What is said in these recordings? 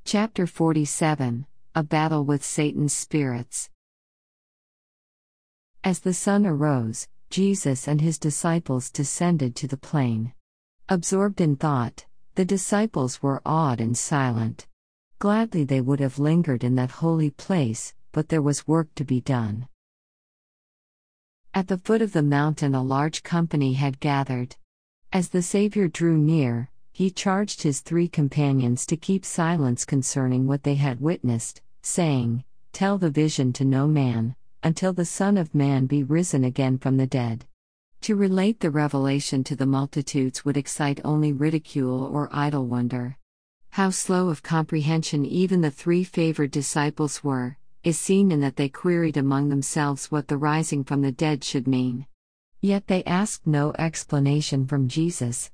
Chapter 47 A Battle with Satan's Spirits. As the sun arose, Jesus and his disciples descended to the plain. Absorbed in thought, the disciples were awed and silent. Gladly they would have lingered in that holy place, but there was work to be done. At the foot of the mountain a large company had gathered. As the Savior drew near, he charged his 3 companions to keep silence concerning what they had witnessed, saying, "Tell the vision to no man, until the Son of Man be risen again from the dead." To relate the revelation to the multitudes would excite only ridicule or idle wonder. How slow of comprehension even the 3 favored disciples were, is seen in that they queried among themselves what the rising from the dead should mean. Yet they asked no explanation from Jesus.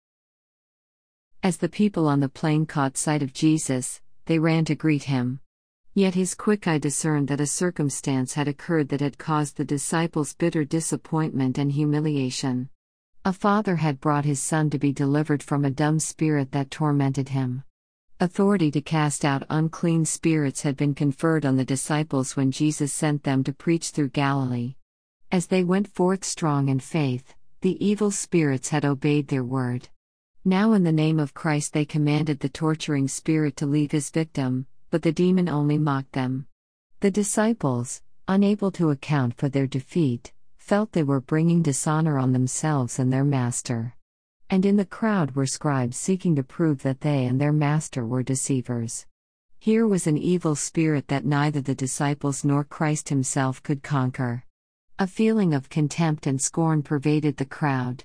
As the people on the plain caught sight of Jesus, they ran to greet him. Yet his quick eye discerned that a circumstance had occurred that had caused the disciples bitter disappointment and humiliation. A father had brought his son to be delivered from a dumb spirit that tormented him. Authority to cast out unclean spirits had been conferred on the disciples when Jesus sent them to preach through Galilee. As they went forth strong in faith, the evil spirits had obeyed their word. Now in the name of Christ they commanded the torturing spirit to leave his victim, but the demon only mocked them. The disciples, unable to account for their defeat, felt they were bringing dishonor on themselves and their master. And in the crowd were scribes seeking to prove that they and their master were deceivers. Here was an evil spirit that neither the disciples nor Christ himself could conquer. A feeling of contempt and scorn pervaded the crowd.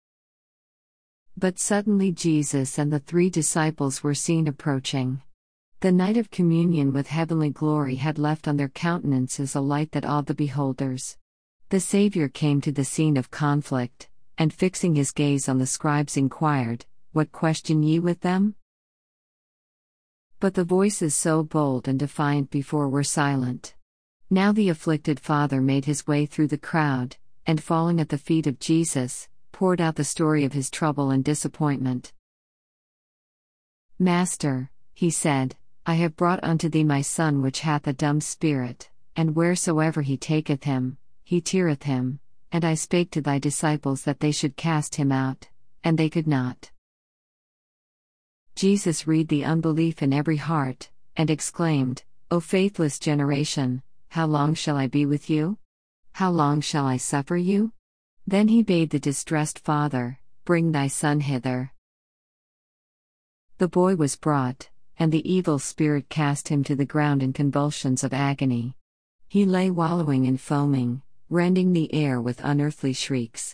But suddenly Jesus and the 3 disciples were seen approaching. The night of communion with heavenly glory had left on their countenances a light that awed the beholders. The Savior came to the scene of conflict, and fixing his gaze on the scribes inquired, "What question ye with them?" But the voices so bold and defiant before were silent. Now the afflicted father made his way through the crowd, and falling at the feet of Jesus, poured out the story of his trouble and disappointment. "Master," he said, "I have brought unto thee my son which hath a dumb spirit, and wheresoever he taketh him, he teareth him, and I spake to thy disciples that they should cast him out, and they could not." Jesus read the unbelief in every heart, and exclaimed, "O faithless generation, how long shall I be with you? How long shall I suffer you?" Then he bade the distressed father, "Bring thy son hither." The boy was brought, and the evil spirit cast him to the ground in convulsions of agony. He lay wallowing and foaming, rending the air with unearthly shrieks.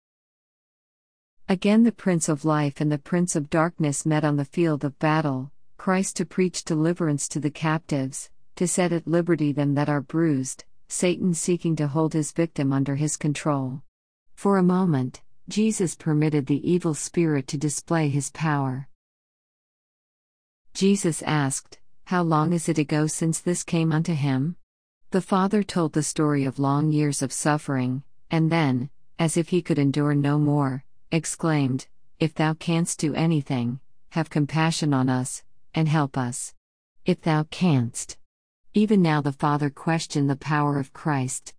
Again the Prince of Life and the Prince of Darkness met on the field of battle, Christ to preach deliverance to the captives, to set at liberty them that are bruised, Satan seeking to hold his victim under his control. For a moment, Jesus permitted the evil spirit to display his power. Jesus asked, "How long is it ago since this came unto him?" The father told the story of long years of suffering, and then, as if he could endure no more, exclaimed, "If thou canst do anything, have compassion on us, and help us. If thou canst." Even now the father questioned the power of Christ.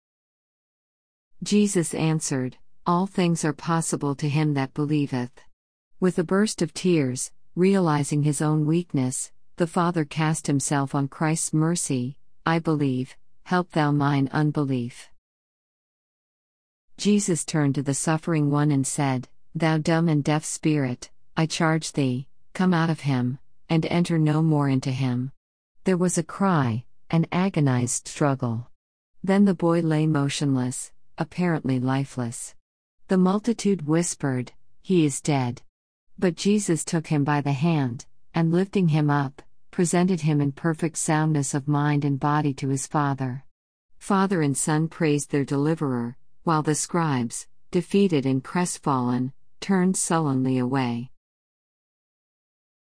Jesus answered, "All things are possible to him that believeth." With a burst of tears, realizing his own weakness, the father cast himself on Christ's mercy. "I believe, help thou mine unbelief." Jesus turned to the suffering one and said, "Thou dumb and deaf spirit, I charge thee, come out of him, and enter no more into him." There was a cry, an agonized struggle. Then the boy lay motionless, apparently lifeless. The multitude whispered, "He is dead." But Jesus took him by the hand, and lifting him up, presented him in perfect soundness of mind and body to his Father. Father and Son praised their deliverer, while the scribes, defeated and crestfallen, turned sullenly away.